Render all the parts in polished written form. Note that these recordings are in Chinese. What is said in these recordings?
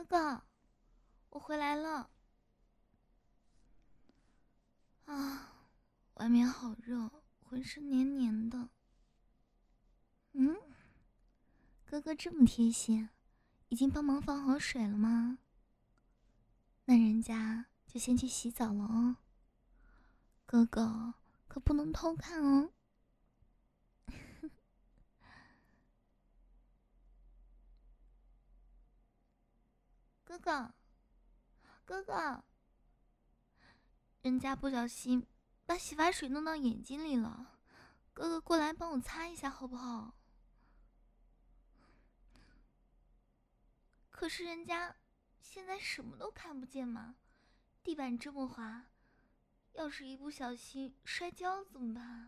哥，我回来了。啊，外面好热，浑身黏黏的。嗯，哥哥这么贴心，已经帮忙放好水了吗？那人家就先去洗澡了哦。哥哥可不能偷看哦。哥哥，哥哥，人家不小心把洗发水弄到眼睛里了，哥哥过来帮我擦一下好不好？可是人家现在什么都看不见嘛，地板这么滑，要是一不小心摔跤怎么办？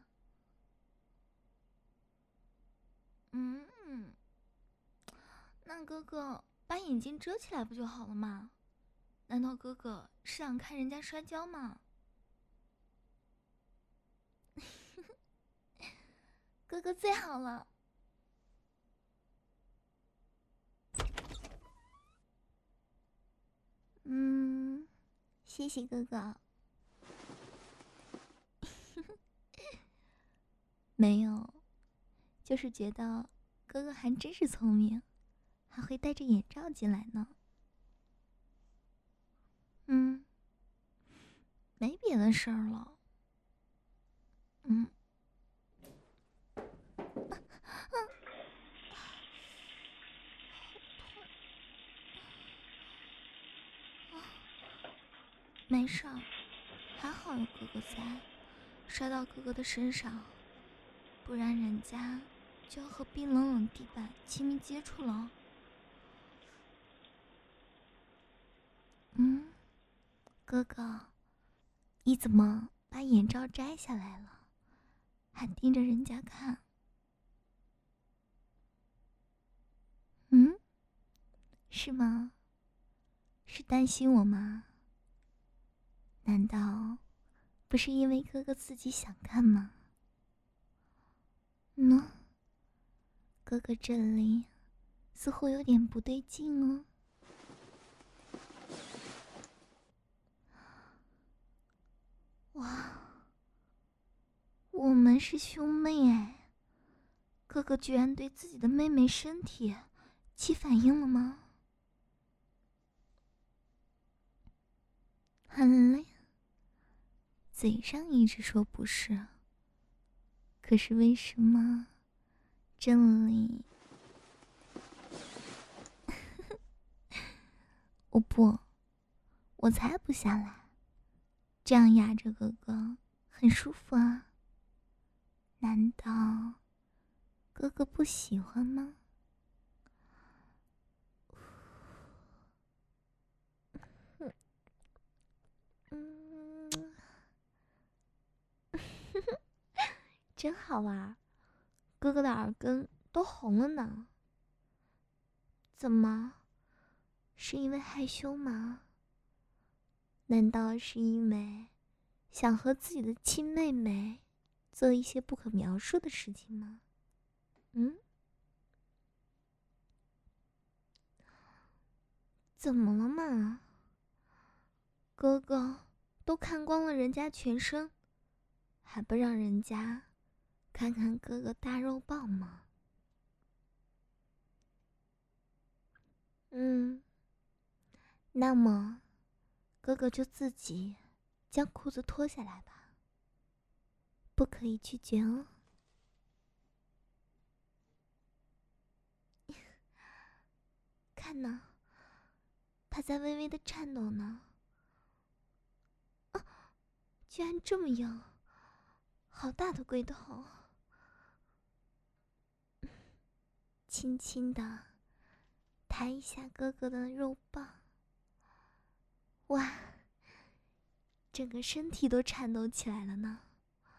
嗯，那哥哥把眼睛遮起来不就好了吗？难道哥哥是想看人家摔跤吗？哥哥最好了。谢谢哥哥。没有，就是觉得哥哥还真是聪明，还会戴着眼罩进来呢。没别的事儿了。没事儿，还好有哥哥在，摔到哥哥的身上，不然人家就要和冰冷冷地板亲密接触了。哥哥，你怎么把眼罩摘下来了，还盯着人家看？是吗？是担心我吗？难道不是因为哥哥自己想看吗？哥哥这里似乎有点不对劲哦。哇，我们是兄妹哎，哥哥居然对自己的妹妹身体起反应了吗？很累，嘴上一直说不是，可是为什么这里？我不，我才不下来，这样压着哥哥很舒服啊。难道哥哥不喜欢吗？嗯，真好玩，哥哥的耳根都红了呢。怎么？是因为害羞吗？难道是因为想和自己的亲妹妹做一些不可描述的事情吗？怎么了嘛？哥哥都看光了人家全身，还不让人家看看哥哥大肉棒吗？那么哥哥就自己将裤子脱下来吧，不可以拒绝哦。看呢，他在微微的颤抖呢。居然这么硬，好大的龟头！轻轻的抬一下哥哥的肉棒，哇，整个身体都颤抖起来了呢。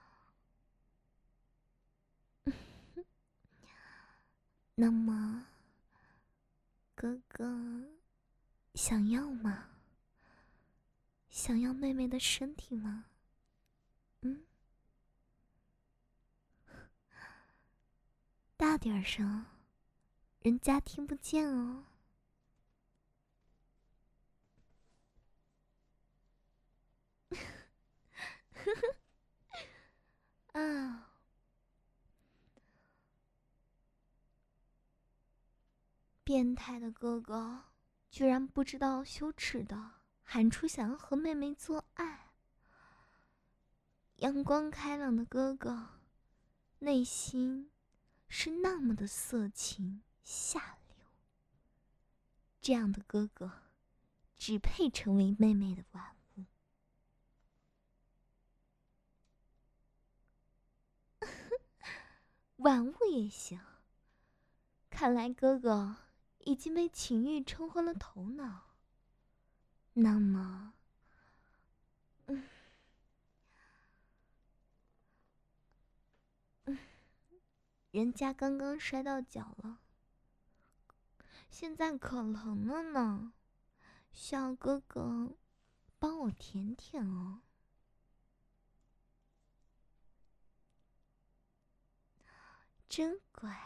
那么，哥哥想要吗？想要妹妹的身体吗？大点声，人家听不见哦。 啊！变态的哥哥居然不知道羞耻的喊出想要和妹妹做爱。阳光开朗的哥哥，内心是那么的色情下流。这样的哥哥，只配成为妹妹的玩物。玩物也行。看来哥哥已经被情欲冲昏了头脑。那么，人家刚刚摔到脚了，现在可疼了呢，需要哥哥帮我舔舔哦。真乖。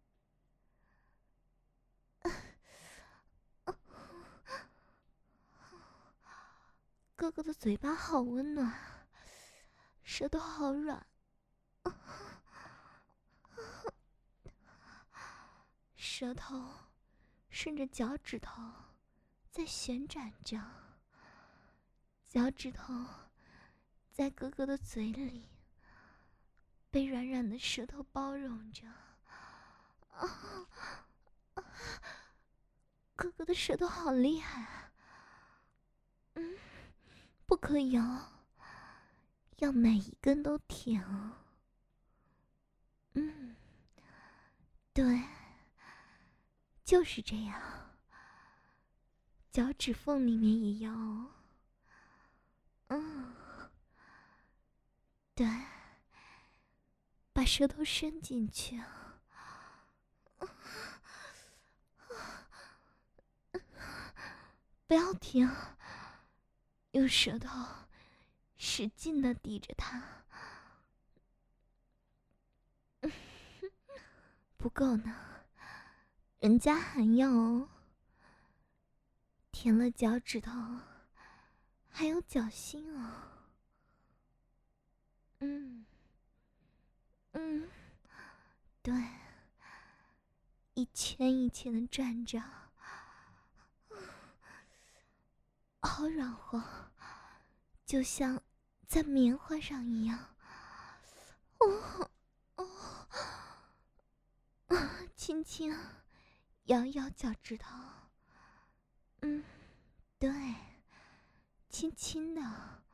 哥哥的嘴巴好温暖，舌头好软，舌头顺着脚趾头在旋转着，脚趾头在哥哥的嘴里被软软的舌头包容着。哥哥的舌头好厉害啊！不可以哦，要每一根都舔哦。对，就是这样，脚趾缝里面也要哦。对，把舌头伸进去。不要停，用舌头使劲地抵着它。不够呢，人家还要哦。舔了脚趾头，还有脚心哦。对，一圈一圈的转着，好软和，就像在棉花上一样。轻轻摇摇脚趾头。对，轻轻的。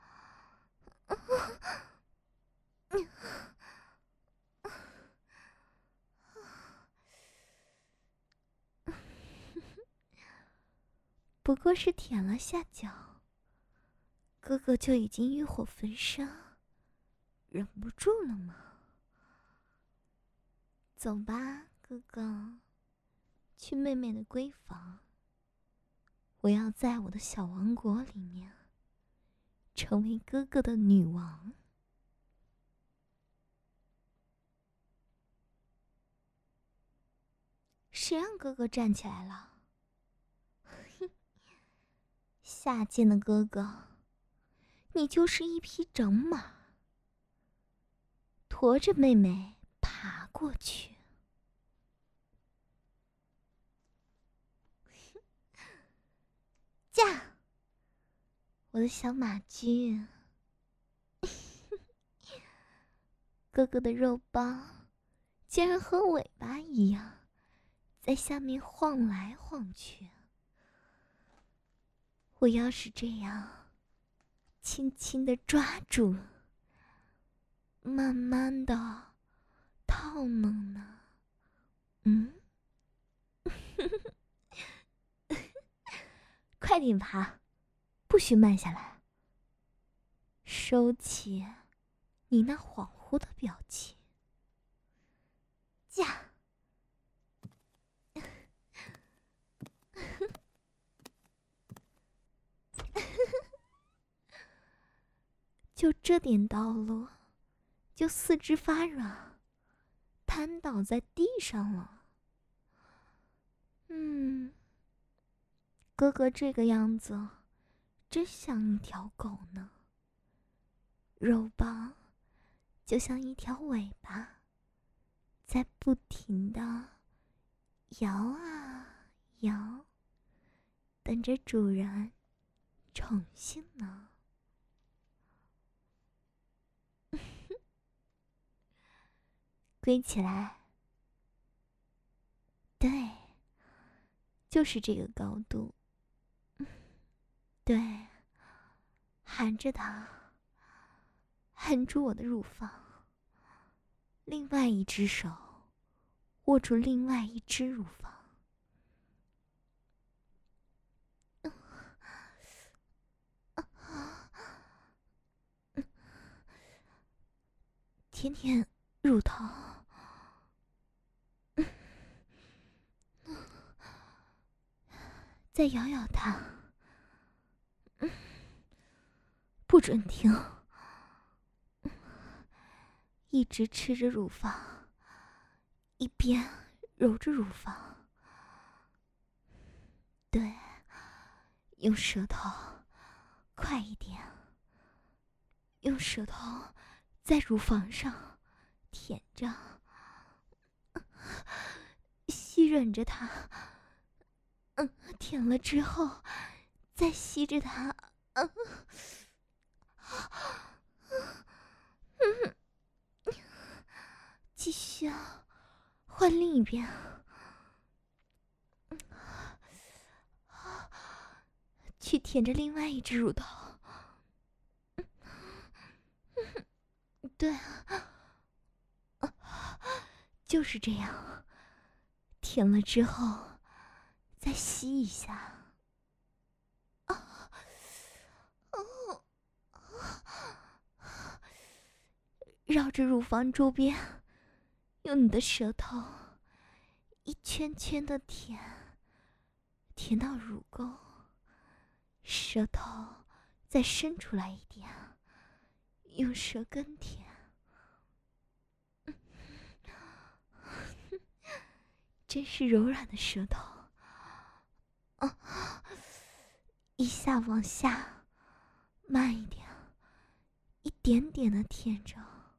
不过是舔了下脚，哥哥就已经欲火焚身，忍不住了吗？走吧，哥哥，去妹妹的闺房。我要在我的小王国里面成为哥哥的女王。谁让哥哥站起来了？下贱的哥哥，你就是一匹整马，驮着妹妹爬过去。驾！我的小马驹。哥哥的肉包竟然和尾巴一样，在下面晃来晃去。我要是这样轻轻地抓住，慢慢的套弄呢？快点爬，不许慢下来。收起你那恍惚的表情。驾！就这点道路，就四肢发软，瘫倒在地上了。哥哥这个样子，真像一条狗呢。 肉棒就像一条尾巴，在不停地摇啊摇，等着主人宠幸呢。归起来，对，就是这个高度。对，含着它，含住我的乳房，另外一只手握住另外一只乳房。舔舔乳头，再摇摇它，不准停，一直吃着乳房，一边揉着乳房。对，用舌头，快一点，用舌头在乳房上舔着，吸吮着它。舔了之后，再吸着它。继续啊，换另一边。去舔着另外一只乳头。对啊，就是这样。舔了之后，再吸一下。绕着乳房周边，用你的舌头一圈圈的舔，舔到乳沟，舌头再伸出来一点，用舌根舔。真是柔软的舌头。一下往下，慢一点，一点点的舔着。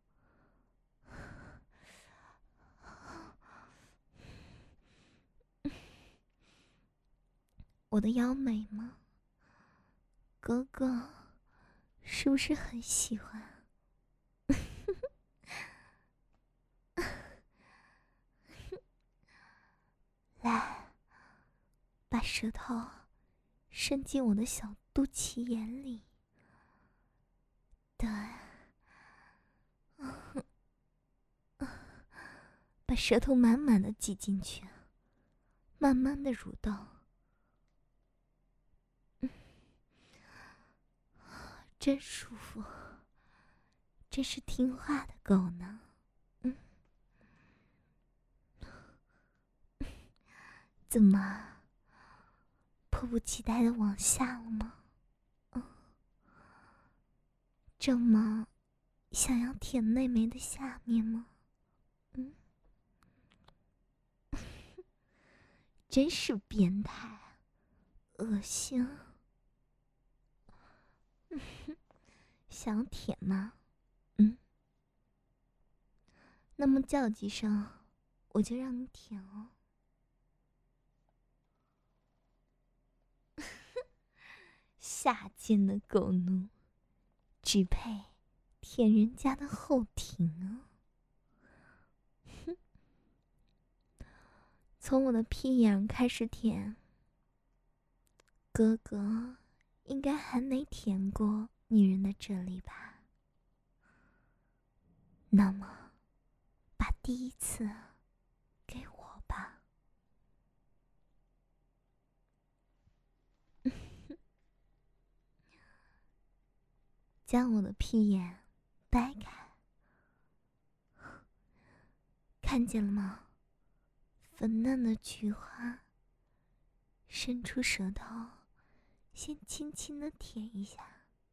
我的腰美吗？哥哥是不是很喜欢？来，把舌头伸进我的小肚脐眼里。对，把舌头满满的挤进去，慢慢的蠕动。真舒服，真是听话的狗呢。怎么，迫不及待的往下了吗？这么想要舔妹妹的下面吗？真是变态，恶心。想舔吗？那么叫几声，我就让你舔哦。下贱的狗奴，只配舔人家的后庭啊！从我的屁眼开始舔，哥哥应该还没舔过女人的这里吧？那么，把第一次给我吧。将我的屁眼掰开，看见了吗？粉嫩的菊花，伸出舌头，先轻轻的舔一下。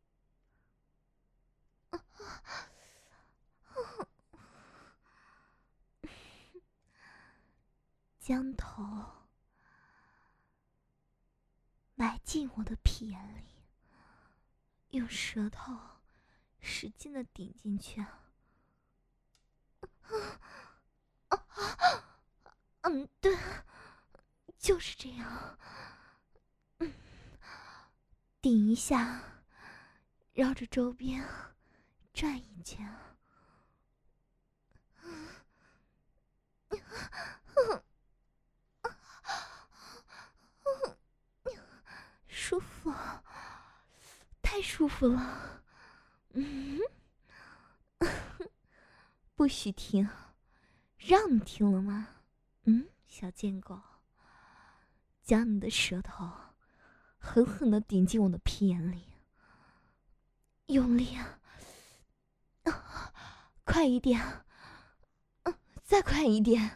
将头埋进我的屁眼里，用舌头使劲的顶进去啊！对，就是这样。顶一下，绕着周边转一圈。舒服，太舒服了。不许停，让你停了吗？小贱狗，将你的舌头狠狠地顶进我的屁眼里，用力啊！快一点，再快一点！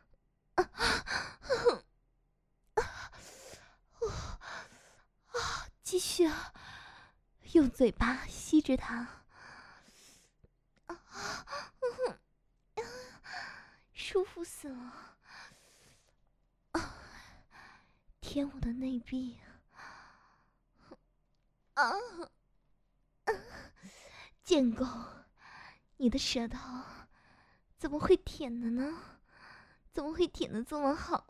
继续啊，用嘴巴吸着它。舒服死了！舔我的内壁！贱狗，你的舌头怎么会舔的呢？怎么会舔的这么好？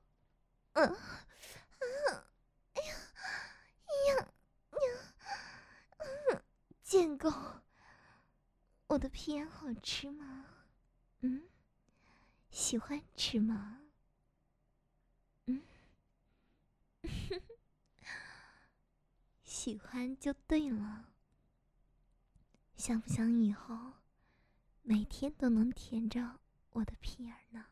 贱狗，我的屁眼好吃吗？喜欢吃吗？喜欢就对了。想不想以后每天都能舔着我的屁眼呢？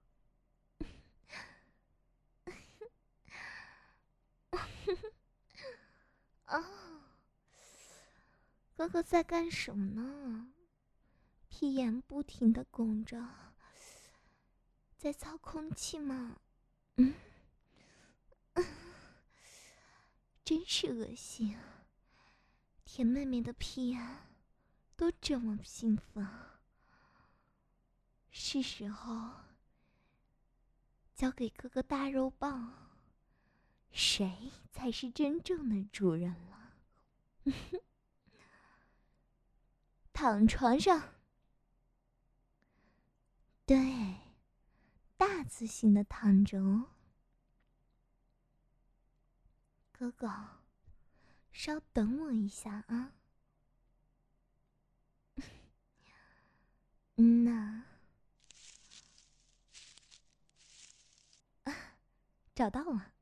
哥哥在干什么呢？屁眼不停地拱着，在操空气吗？真是恶心！舔妹妹的屁眼都这么兴奋，是时候交给哥哥大肉棒，谁才是真正的主人了？躺床上，对，大字型的躺着哦。哥哥，稍等我一下啊。呐，找到了。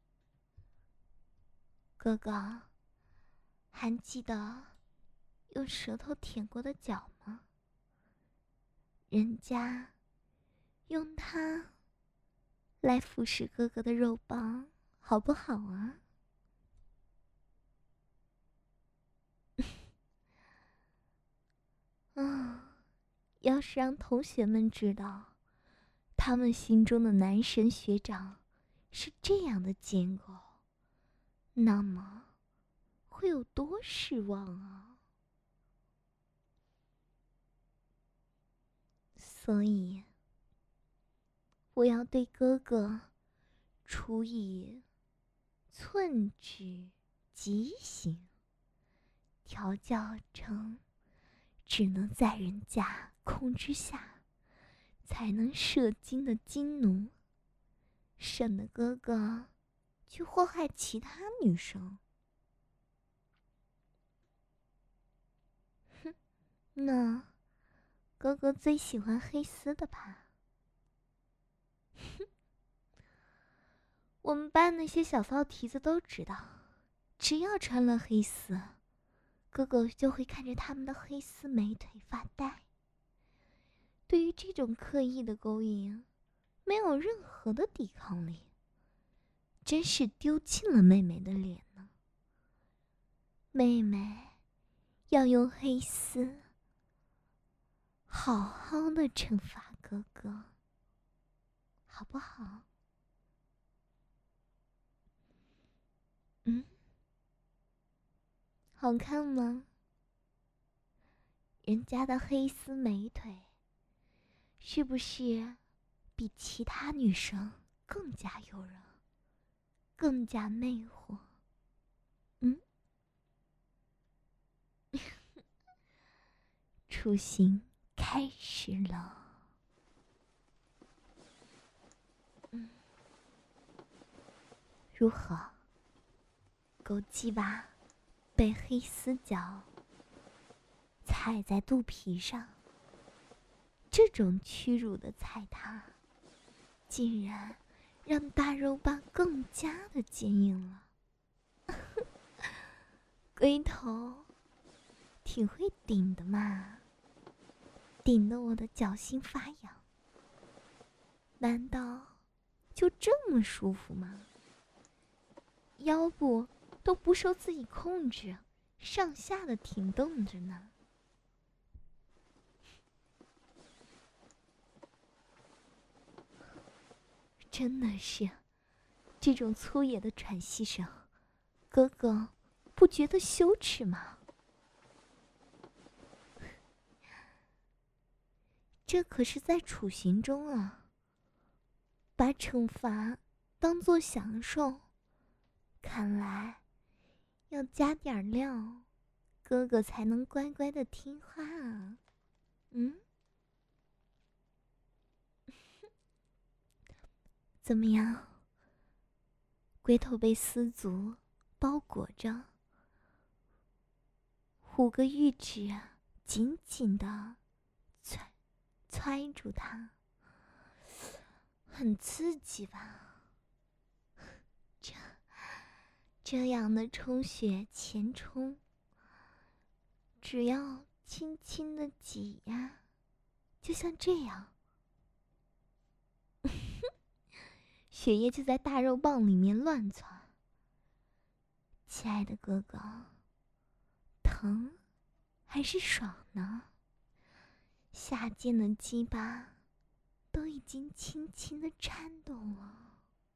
哥哥，还记得用舌头舔过的脚吗？人家用它来腐蚀哥哥的肉棒，好不好啊？要是让同学们知道，他们心中的男神学长是这样的贱狗，那么会有多失望啊！所以，我要对哥哥处以寸指极刑，调教成只能在人家控制下才能射精的金奴，省得哥哥去祸害其他女生。哼，那哥哥最喜欢黑丝的吧？哼，我们班那些小骚蹄子都知道，只要穿了黑丝，哥哥就会看着他们的黑丝美腿发呆。对于这种刻意的勾引，没有任何的抵抗力，真是丢尽了妹妹的脸呢。妹妹要用黑丝好好的惩罚哥哥，好不好？好看吗？人家的黑丝美腿，是不是比其他女生更加诱人，更加魅惑？ 处刑开始了。如何？狗鸡巴被黑丝脚踩在肚皮上，这种屈辱的踩踏，竟然让大肉棒更加的坚硬了。龟头挺会顶的嘛，顶得我的脚心发痒。难道就这么舒服吗？腰部都不受自己控制，上下的挺动着呢。真的是，这种粗野的喘息声，哥哥不觉得羞耻吗？这可是在处刑中啊，把惩罚当作享受，看来要加点料，哥哥才能乖乖的听话啊。怎么样？龟头被丝足包裹着，5个玉指紧紧的揣住它，很刺激吧？这样的充血前冲，只要轻轻的挤呀，就像这样，血液就在大肉棒里面乱窜。亲爱的哥哥，疼还是爽呢？下贱的鸡巴都已经轻轻的颤动了。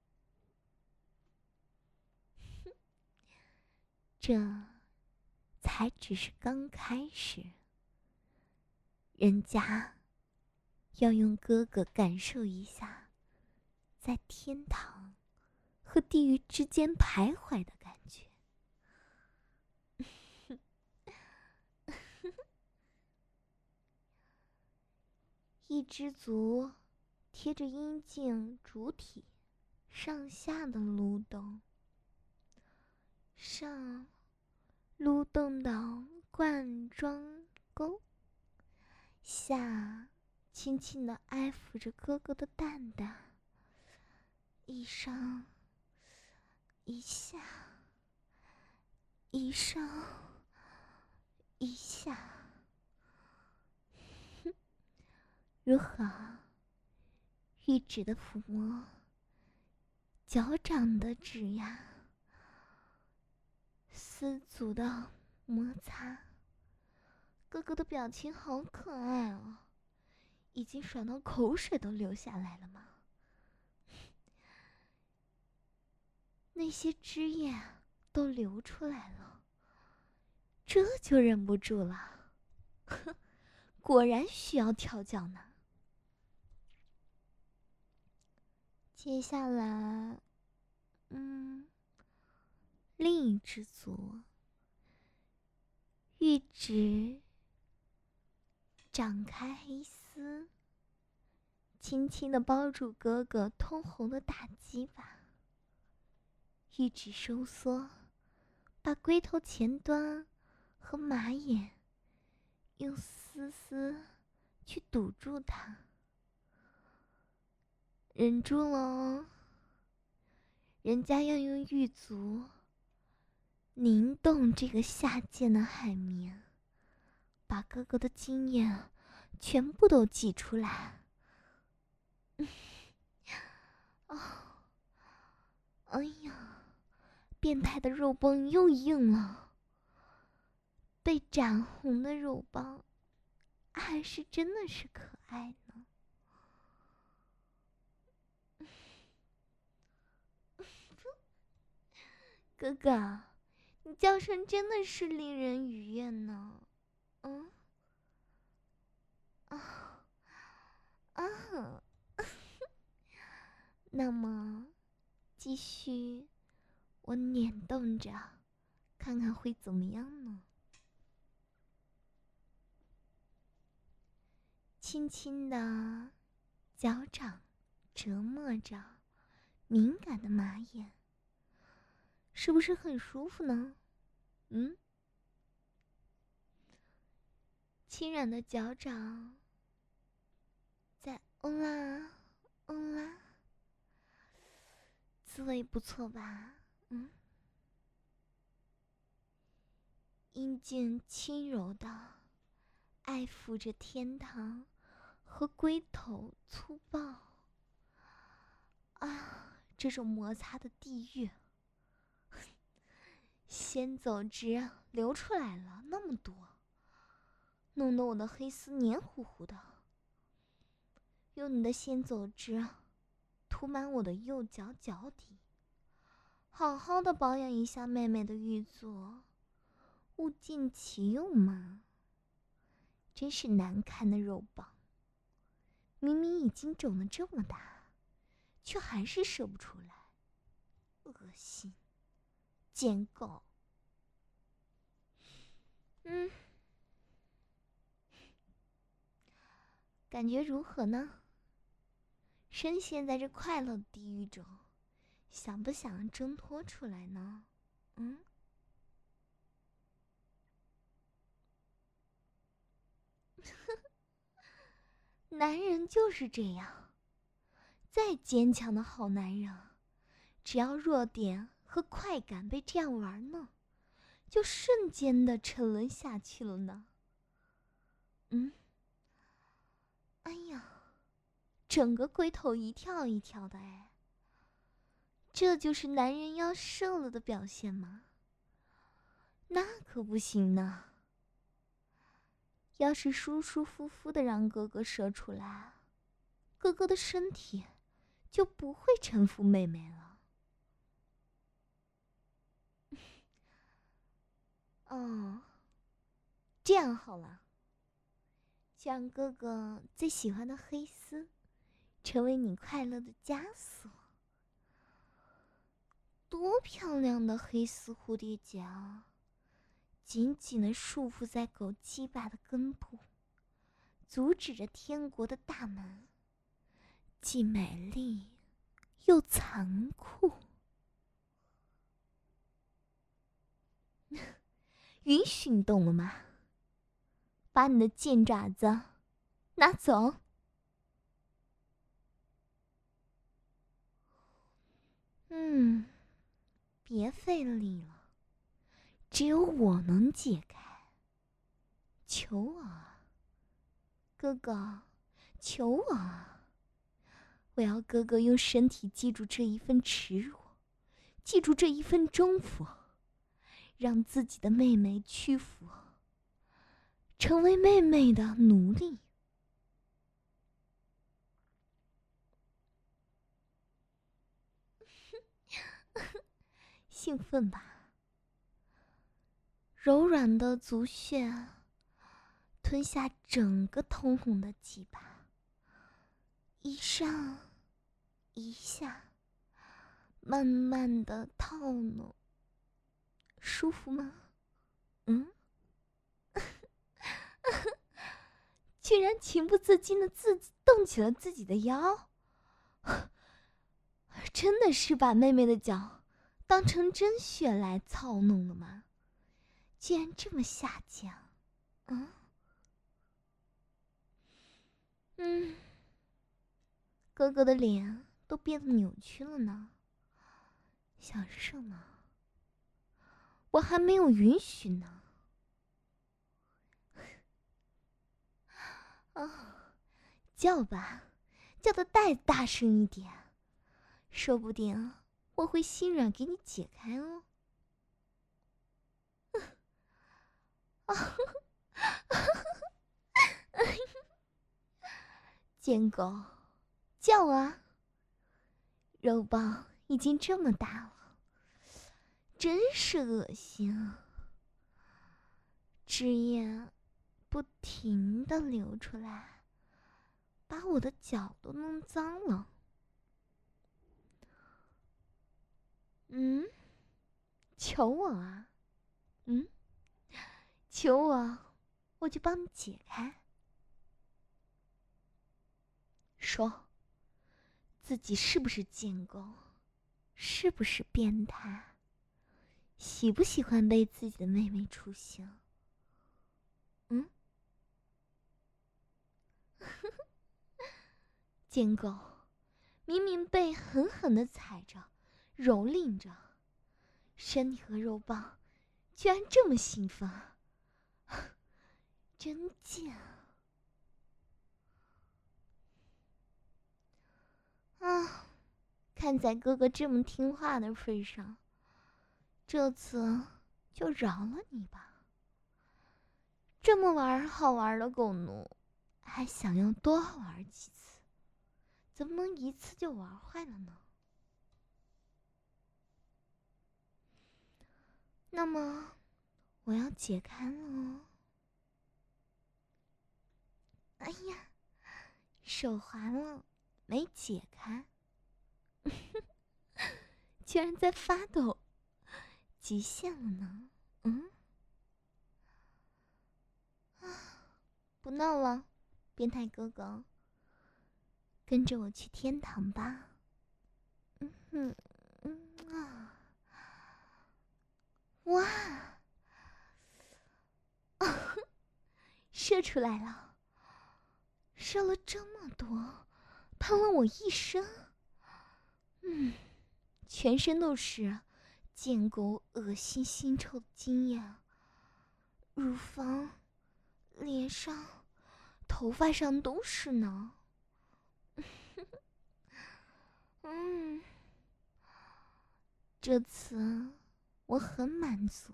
这才只是刚开始，人家要用哥哥感受一下在天堂和地狱之间徘徊的感觉。一只足贴着阴茎主体上下的蠕动，上撸动到冠状沟，下轻轻地挨抚着哥哥的蛋蛋，一上一下，一上一下。如何？玉指的抚摸，脚掌的指压，丝足的摩擦，哥哥的表情好可爱哦，已经爽到口水都流下来了吗？那些汁液都流出来了，这就忍不住了。果然需要调教呢。接下来，另一只足，玉指展开黑丝，轻轻地包住哥哥通红的大鸡巴，玉指收缩，把龟头前端和马眼用丝丝去堵住它。忍住了哦，人家要用玉足凝动这个下贱的海绵，把哥哥的精液全部都挤出来。哎呀，变态的肉棒又硬了，被染红的肉棒还是真的是可爱呢。哥哥，你叫声真的是令人愉悦呢。那么，继续我捻动着，看看会怎么样呢？ 轻轻的脚掌折磨着敏感的马眼，是不是很舒服呢？轻软的脚掌在啦啦，滋味不错吧？阴茎轻柔的爱抚着天堂和龟头粗暴啊，这种摩擦的地狱，先走直流出来了那么多，弄得我的黑丝黏糊糊的。用你的先走直涂满我的右脚脚底，好好的保养一下妹妹的玉座，物尽其用嘛。真是难看的肉棒，明明已经肿得这么大，却还是射不出来，恶心，贱狗。感觉如何呢？深陷在这快乐的地狱中，想不想挣脱出来呢？男人就是这样，再坚强的好男人，只要弱点和快感被这样玩弄，就瞬间的沉沦下去了呢。哎呀，整个龟头一跳一跳的哎，这就是男人要射了的表现吗？那可不行呢。要是舒舒服服的让哥哥射出来，哥哥的身体就不会臣服妹妹了。哦，这样好了，就让哥哥最喜欢的黑丝成为你快乐的枷锁。多漂亮的黑丝蝴蝶结啊！紧紧地束缚在狗鸡巴的根部，阻止着天国的大门，既美丽又残酷。允许你动了吗？把你的贱爪子拿走。别费力了，只有我能解开。求我啊，哥哥，求我啊！我要哥哥用身体记住这一份耻辱，记住这一份征服，让自己的妹妹屈服，成为妹妹的奴隶。兴奋吧？柔软的足穴吞下整个通红的鸡巴，一上一下，慢慢的套弄，舒服吗？居然情不自禁的动起了自己的腰，真的是把妹妹的脚当成真血来操弄了吗？居然这么下降。哥哥的脸都变得扭曲了呢。想什么？我还没有允许呢。叫吧，叫得再大声一点，说不定我会心软给你解开哦。贱狗，叫啊！肉棒已经这么大了，真是恶心啊！汁液不停地流出来，把我的脚都弄脏了。求我啊！求我，我就帮你解开。 说，自己是不是贱狗？是不是变态？喜不喜欢被自己的妹妹出现？嗯？贱狗，明明被狠狠地踩着，蹂躏着，身体和肉棒居然这么兴奋，真贱啊！看在哥哥这么听话的份上，这次就饶了你吧。这么好玩的狗奴，还想要多玩几次？怎么能一次就玩坏了呢？那么，我要解开了哦。哎呀，手滑了，没解开，居然在发抖，极限了呢。不闹了，变态哥哥，跟着我去天堂吧。哇，射出来了，射了这么多，喷了我一身。全身都是贱狗恶心腥臭的经验，乳房、脸上、头发上都是呢。这次我很满足。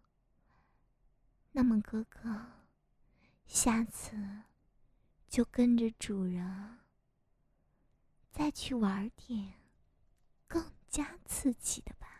那么哥哥，下次就跟着主人再去玩点更加刺激的吧。